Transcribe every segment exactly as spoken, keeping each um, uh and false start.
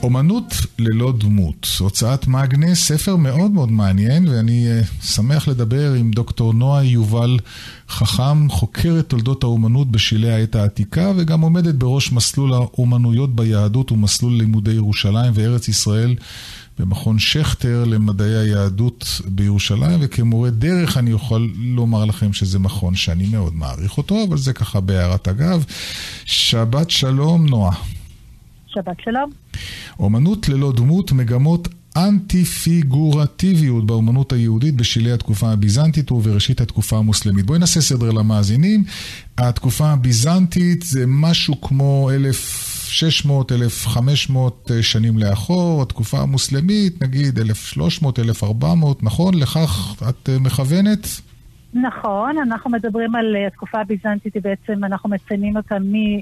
אומנות ללא דמות, הוצאת מאגנס, ספר מאוד מאוד מעניין, ואני שמח לדבר עם דוקטור נועה יובל חכם, חוקרת תולדות האומנות בשלהי העת העתיקה, וגם עומדת בראש מסלול האומנויות ביהדות ומסלול לימודי ירושלים וארץ ישראל במכון שכטר למדעי היהדות בירושלים, וכמורה דרך אני יכול לומר לכם שזה מכון שאני מאוד מעריך אותו, אבל זה ככה בהערת אגב. שבת שלום נועה. שבת שלום. אומנות ללא דמות, מגמות אנטי-פיגורטיביות באומנות היהודית בשלהי התקופה הביזנטית ובראשית התקופה המוסלמית. בואי נעשה סדר למאזינים. התקופה הביזנטית זה משהו כמו אלף ושש מאות עד אלף וחמש מאות שנים לאחור, התקופה המוסלמית נגיד אלף ושלוש מאות עד אלף וארבע מאות, נכון? לכך את מכוונת? נכון, אנחנו מדברים על התקופה הביזנטית, בעצם אנחנו מציינים אותה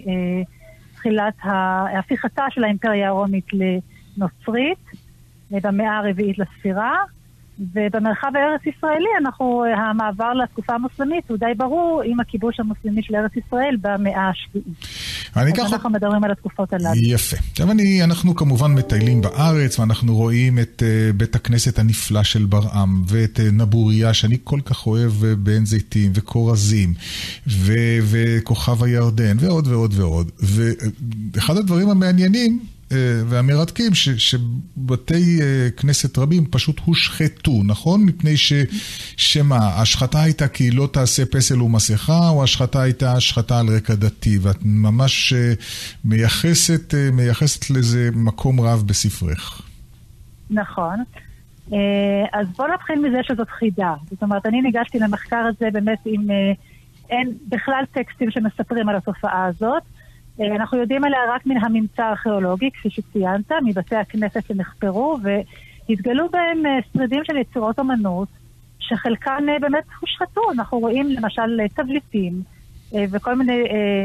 מתחילת ההפיכתה של האימפריה הרומית לנוצרית, במאה הרביעית לספירה, ובמרחב הארץ ישראלי אנחנו, המעבר לתקופה המוסלמית הוא די ברור עם הכיבוש המוסלמי של ארץ ישראל במאה השביעית. אז ככה... אנחנו מדברים על התקופות הללו. יפה. עכשיו אני, אנחנו כמובן מטיילים בארץ, ואנחנו רואים את uh, בית הכנסת הנפלא של ברעם, ואת uh, נבוריה שאני כל כך אוהב, בעין זיתים, וקורזים, ו- וכוכב הירדן, ועוד ועוד ועוד. ואחד הדברים המעניינים, והמרתקים ש, שבתי כנסת רבים פשוט הושחתו, נכון? מפני ש, שמה, השחתה הייתה כי לא תעשה פסל ומסכה, או השחתה הייתה השחתה על רקע דתי, ואת ממש מייחסת, מייחסת לזה מקום רב בספרך. נכון. אז בוא נתחיל מזה שזאת חידה. זאת אומרת, אני ניגשתי למחקר הזה באמת עם אין בכלל טקסטים שמספרים על התופעה הזאת, אנחנו יודעים עליה רק מן הממצא הארכיאולוגי, כפי שציינת, מבתי הכנסת שנחפרו, והתגלו בהם שרידים של יצירות אומנות, שחלקן באמת הושחתו. אנחנו רואים למשל תבליטים, וכל מיני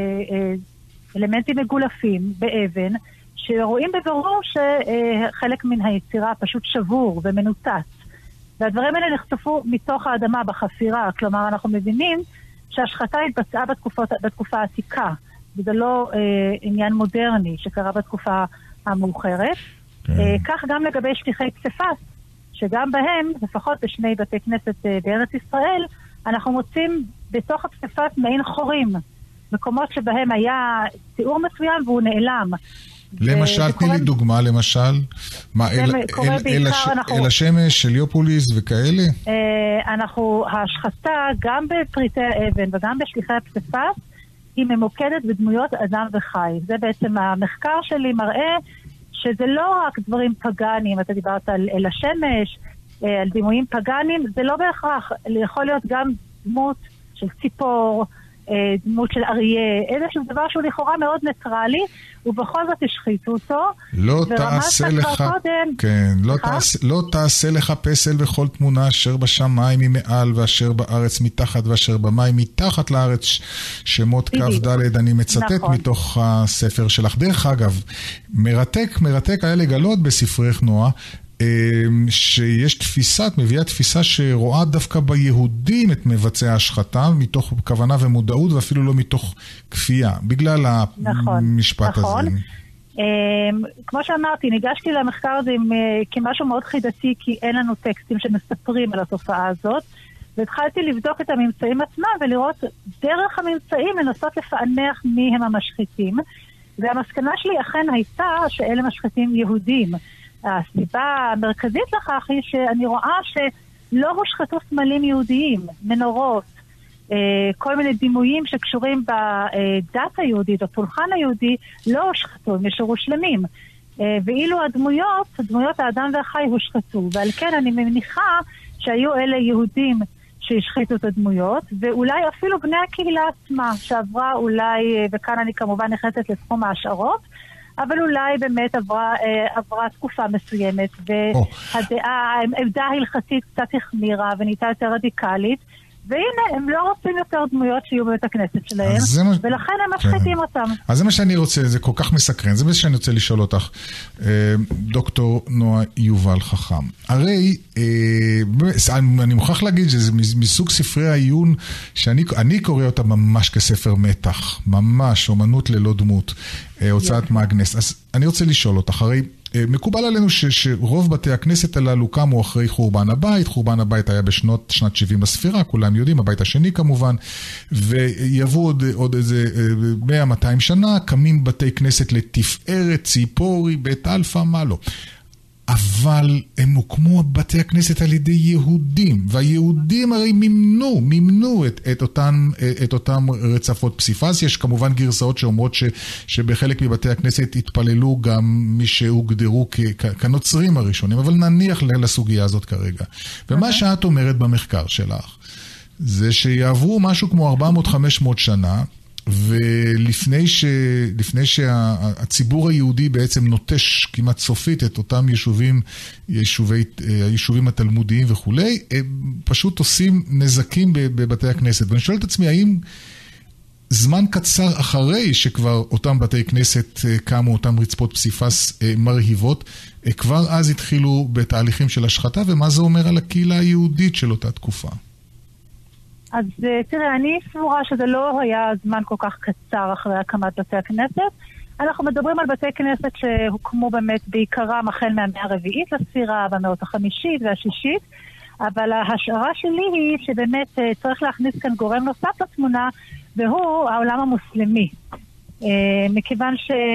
אלמנטים מגולפים באבן, שרואים בבירור שחלק מן היצירה פשוט שבור ומנותץ. והדברים האלה נחשפו מתוך האדמה בחפירה, כלומר אנחנו מבינים שהשחתה התבצעה בתקופה העתיקה, וזה לא אה, עניין מודרני שקרה בתקופה המאוחרת. כן. אה, כך גם לגבי שטיחי פסיפס, שגם בהם, לפחות בשני בתי כנסת אה, בארץ ישראל, אנחנו מוצאים בתוך הפסיפס מעין חורים, מקומות שבהם היה תיאור מסוים והוא נעלם. למשל, תני לי דוגמה, למשל, מה, אל, אל, אל, הש, אנחנו, אל השמש, אליופוליס וכאלה? אה, אנחנו, ההשחתה גם בפריטי האבן וגם בשטיחי הפסיפס, היא ממוקדת בדמויות אדם וחי. זה בעצם המחקר שלי מראה שזה לא רק דברים פגניים, אתה דיברת על, על השמש, על דימויים פגניים, זה לא בהכרח, יכול להיות גם דמות של ציפור, דמות של אריה, איזשהו דבר שהוא לכאורה מאוד ניטרלי, ובכל זאת השחיתו אותו. לא תעשה לך, קודם, כן, לא תעשה, לא תעשה לך פסל בכל תמונה אשר בשמיים ממעל ואשר בארץ מתחת ואשר במים מתחת לארץ, שמות כף ד' אני מצטט נכון. מתוך הספר שלך. דרך אגב, מרתק, מרתק היה לגלות בספרך נועה, שיש תפיסה, את מביאה תפיסה שרואה דווקא ביהודים את מבצעי ההשחתה, מתוך כוונה ומודעות, ואפילו לא מתוך כפייה, בגלל המשפט נכון. הזה. כמו שאמרתי, ניגשתי למחקר הזה עם, כמשהו מאוד חידתי, כי אין לנו טקסטים שמספרים על התופעה הזאת, והתחלתי לבדוק את הממצאים עצמם, ולראות דרך הממצאים לנסות לפענח מי הם המשחיתים, והמסקנה שלי אכן הייתה שאלה משחיתים יהודים. הסיבה המרכזית לכך היא שאני רואה שלא הושחתו סמלים יהודיים, מנורות, כל מיני דימויים שקשורים בדת היהודית, בפולחן היהודי, לא הושחתו, הם נשארו שלמים. ואילו הדמויות, דמויות האדם והחי הושחתו, ועל כן אני מניחה שהיו אלה יהודים שהשחיתו את הדמויות, ואולי אפילו בני הקהילה עצמה, שעברה אולי, וכאן אני כמובן נכנסת לתחום ההשערות, אבל אולי באמת עברה, עברה תקופה מסוימת, והדעה, העמדה ההלכתית קצת החמירה ונהייתה יותר רדיקלית, והנה, הם לא רוצים יותר דמויות שיהיו בבית הכנסת שלהם, ולכן הם משחיתים אותם. אז זה מה שאני רוצה, זה כל כך מסקרן, זה מה שאני רוצה לשאול אותך, דוקטור נועה יובל חכם. הרי, אני מוכרח להגיד שזה מסוג ספרי העיון, שאני קורא אותה ממש כספר מתח, ממש, אומנות ללא דמות, הוצאת מאגנס. אז אני רוצה לשאול אותך, הרי מקובל עלינו ש, שרוב בתי הכנסת הללו קמו אחרי חורבן הבית, חורבן הבית היה בשנות, שנת שבעים לספירה, כולם יודעים, הבית השני כמובן, ויבוא עוד, עוד איזה מאה מאתיים שנה, קמים בתי כנסת לתפארת, ציפורי, בית אלפא, מה לא. אבל הם הוקמו בתי הכנסת על ידי יהודים, והיהודים הרי מימנו, מימנו את, את, אותן, את אותם רצפות פסיפס. יש כמובן גרסאות שאומרות ש, שבחלק מבתי הכנסת התפללו גם מי שהוגדרו כ, כנוצרים הראשונים, אבל נניח לסוגיה הזאת כרגע. ומה שאת אומרת במחקר שלך, זה שיעברו משהו כמו ארבע מאות חמש מאות שנה, ולפני ש... לפני שהציבור היהודי בעצם נוטש כמעט סופית את אותם יישובים, יישובי, היישובים התלמודיים וכולי, הם פשוט עושים נזקים בבתי הכנסת. ואני שואל את עצמי, האם זמן קצר אחרי שכבר אותם בתי כנסת קמו, אותם רצפות פסיפס מרהיבות, כבר אז התחילו בתהליכים של השחתה, ומה זה אומר על הקהילה היהודית של אותה תקופה? אז תראה, אני סבורה שזה לא היה זמן כל כך קצר אחרי הקמת בתי הכנסת. אנחנו מדברים על בתי כנסת שהוקמו באמת בעיקרם החל מהמאה הרביעית לספירה, במאות החמישית והשישית, אבל ההשערה שלי היא שבאמת צריך להכניס כאן גורם נוסף לתמונה, והוא העולם המוסלמי. מכיוון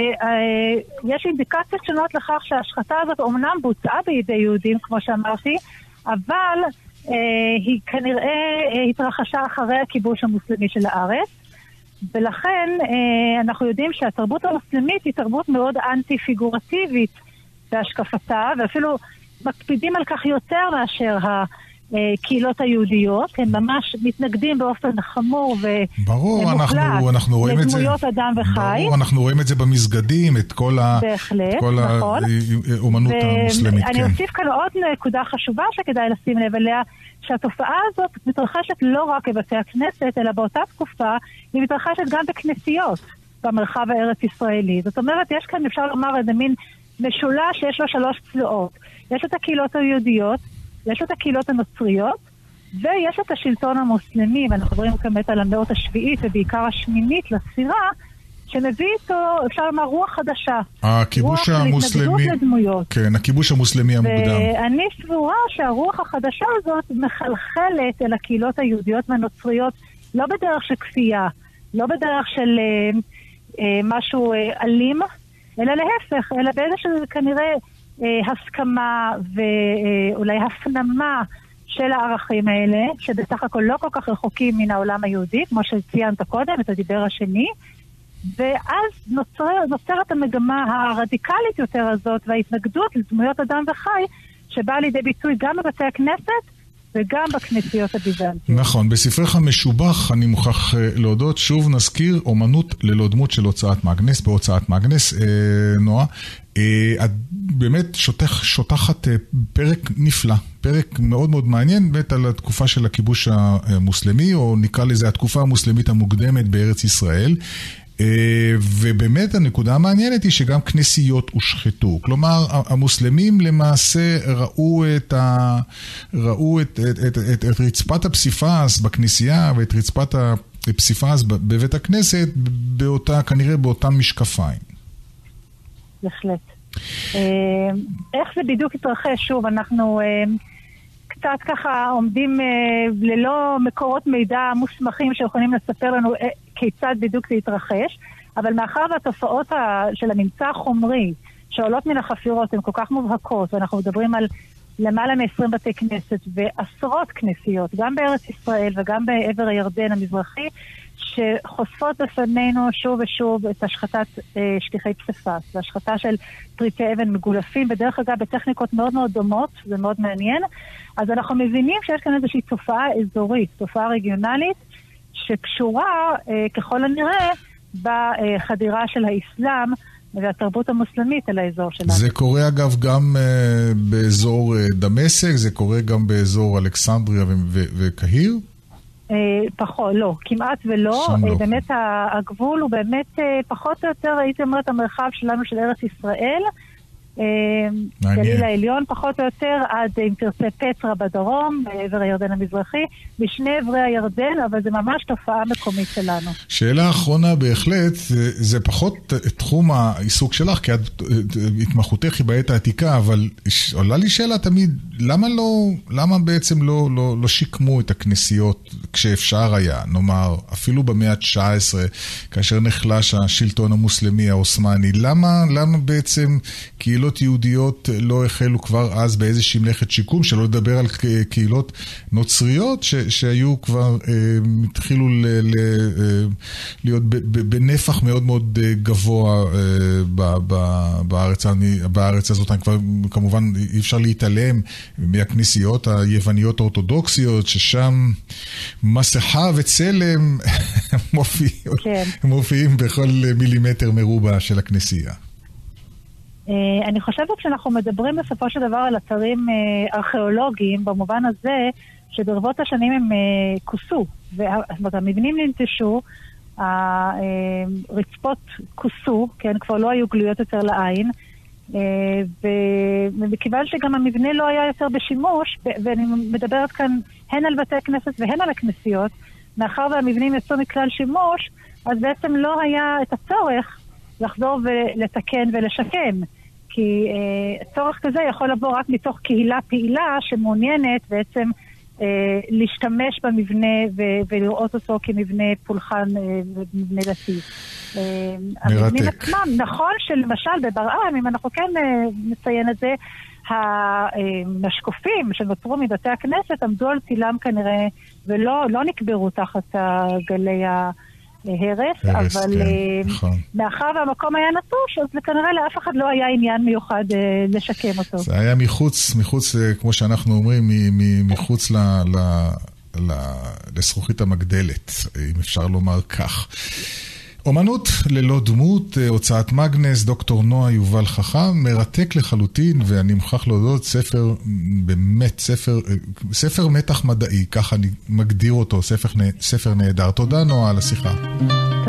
שיש אינדיקציות שונות לכך שההשחתה הזאת אומנם בוצעה בידי יהודים, כמו שאמרתי, אבל היא כנראה התרחשה אחרי הכיבוש המוסלמי של הארץ, ולכן אנחנו יודעים שהתרבות המוסלמית היא תרבות מאוד אנטי-פיגורטיבית בהשקפתה, ואפילו מקפידים על כך יותר מאשר הקהילות היהודיות. הם ממש מתנגדים באופן חמור ומוחלט לדמויות אדם וחי. ברור, אנחנו רואים את זה במסגדים, את כל האומנות המוסלמית. אני אוסיף כאן עוד נקודה חשובה שכדאי לשים לב אליה, שהתופעה הזאת מתרחשת לא רק בבתי הכנסת, אלא באותה תקופה היא מתרחשת גם בכנסיות במרחב הארץ ישראלי. זאת אומרת, יש כאן, אפשר לומר, איזה מין משולש שיש לו שלוש צלעות. יש את הקהילות היהודיות, יש את הקהילות הנוצריות, ויש את השלטון המוסלמי, ואנחנו מדברים כמת על המאות השביעית ובעיקר השמינית לספירה, שמביא איתו, אפשר לומר, רוח חדשה. הכיבוש המוסלמי, רוח לדמויות. כן, הכיבוש המוסלמי המוקדם. ואני סבורה שהרוח החדשה הזאת מחלחלת אל הקהילות היהודיות והנוצריות, לא בדרך של כפייה, לא בדרך של אה, אה, משהו אה, אלים, אלא להפך, אלא באיזשהו כנראה אה, הסכמה ואולי הפנמה של הערכים האלה, שבסך הכל לא כל כך רחוקים מן העולם היהודי, כמו שציינת קודם, את הדיבר השני, ואז נוצר, נוצרת המגמה הרדיקלית יותר הזאת, וההתנגדות לדמויות אדם וחי, שבאה לידי ביטוי גם בבתי הכנסת, וגם בכנסיות הביזנטיות. נכון, בספרך המשובח אני מוכרח להודות, שוב נזכיר, אומנות ללא דמות של הוצאת מאגנס, בהוצאת מאגנס, אה, נועה. אה, את באמת שוטח, שוטחת אה, פרק נפלא, פרק מאוד מאוד מעניין, באמת על התקופה של הכיבוש המוסלמי, או נקרא לזה התקופה המוסלמית המוקדמת בארץ ישראל, ובאמת הנקודה המעניינת היא שגם כנסיות הושחתו. כלומר, המוסלמים למעשה ראו את, ה... ראו את, את, את, את, את רצפת הפסיפס בכנסייה ואת רצפת הפסיפס בבית הכנסת באותה, כנראה באותם משקפיים. בהחלט. איך זה בדיוק התרחש? שוב, אנחנו קצת ככה עומדים ללא מקורות מידע מוסמכים שיכולים לספר לנו כיצד בדיוק זה יתרחש, אבל מאחר והתופעות של הממצא החומרי שעולות מן החפירות הן כל כך מובהקות, ואנחנו מדברים על למעלה מ-עשרים בתי כנסת ועשרות כנסיות, גם בארץ ישראל וגם בעבר הירדן המזרחי, שחושפות בפנינו שוב ושוב את השחטת אה, שטיחי פסיפס, והשחטה של פריטי אבן מגולפים, בדרך אגב בטכניקות מאוד מאוד דומות, זה מאוד מעניין. אז אנחנו מבינים שיש כאן איזושהי תופעה אזורית, תופעה רגionalית, שקשורה אה, ככל הנראה בחדירה של האסלאם והתרבות המוסלמית אל האזור שלנו. זה קורה אגב גם אה, באזור אה, דמשק, זה קורה גם באזור אלכסנדריה ו- ו- וקהיר? אה, פחות, לא, כמעט ולא. אה, לא. באמת הגבול הוא באמת אה, פחות או יותר, הייתי אומרת, המרחב שלנו של ארץ ישראל, גליל העליון פחות או יותר, עד אם תרצה פטרה בדרום, בעבר הירדן המזרחי, בשני עברי הירדן, אבל זה ממש תופעה מקומית שלנו. שאלה האחרונה בהחלט, זה פחות תחום העיסוק שלך, כי את התמחותך היא בעת העתיקה, אבל עולה לי שאלה תמיד, למה לא, למה בעצם לא, לא, לא שיקמו את הכנסיות כשאפשר היה, נאמר, אפילו במאה ה-תשע עשרה, כאשר נחלש השלטון המוסלמי העות'מאני, למה, למה בעצם קהילות יהודיות לא החלו כבר אז באיזושהי מלאכת שיקום, שלא לדבר על קהילות נוצריות ש, שהיו כבר, אה, התחילו ל, ל, אה, להיות ב, ב, בנפח מאוד מאוד גבוה אה, ב, ב, בארץ, בארץ הזאת. כבר כמובן אי אפשר להתעלם מהכנסיות היווניות האורתודוקסיות, ששם מסכה וצלם מופיעים, כן. מופיעים בכל מילימטר מרובע של הכנסייה. אני חושבת שאנחנו מדברים בסופו של דבר על אתרים ארכיאולוגיים, במובן הזה שברבות השנים הם כוסו, והמבנים ננטשו, הרצפות כוסו, כן, כבר לא היו גלויות יותר לעין, ומכיוון שגם המבנה לא היה יותר בשימוש, ואני מדברת כאן הן על בתי הכנסת והן על הכנסיות, מאחר והמבנים יצאו מכלל שימוש, אז בעצם לא היה את הצורך לחזור ולתקן ולשקם, כי אה, צורך כזה יכול לבוא רק מתוך קהילה פעילה שמעוניינת בעצם אה, להשתמש במבנה ו- ולראות אותו כמבנה פולחן אה, ומבנה דתי. אה, המבנים עצמם, נכון שלמשל בברעם, אם אנחנו כן אה, נציין את זה, המשקופים שנוצרו מבתי הכנסת עמדו על צילם כנראה ולא לא נקברו תחת גלי ה... הרס, הרס, אבל כן, נכון. מאחר והמקום היה נטוש, אז כנראה לאף אחד לא היה עניין מיוחד אה, לשקם אותו. זה היה מחוץ, מחוץ, כמו שאנחנו אומרים, מחוץ ל, ל, ל, לזכוכית המגדלת, אם אפשר לומר כך. אומנות ללא דמות, הוצאת מגנס, דוקטור נועה יובל חכם, מרתק לחלוטין, ואני מוכרח להודות, ספר, באמת, ספר, ספר מתח מדעי, ככה אני מגדיר אותו, ספר, ספר נהדר. תודה נועה על השיחה.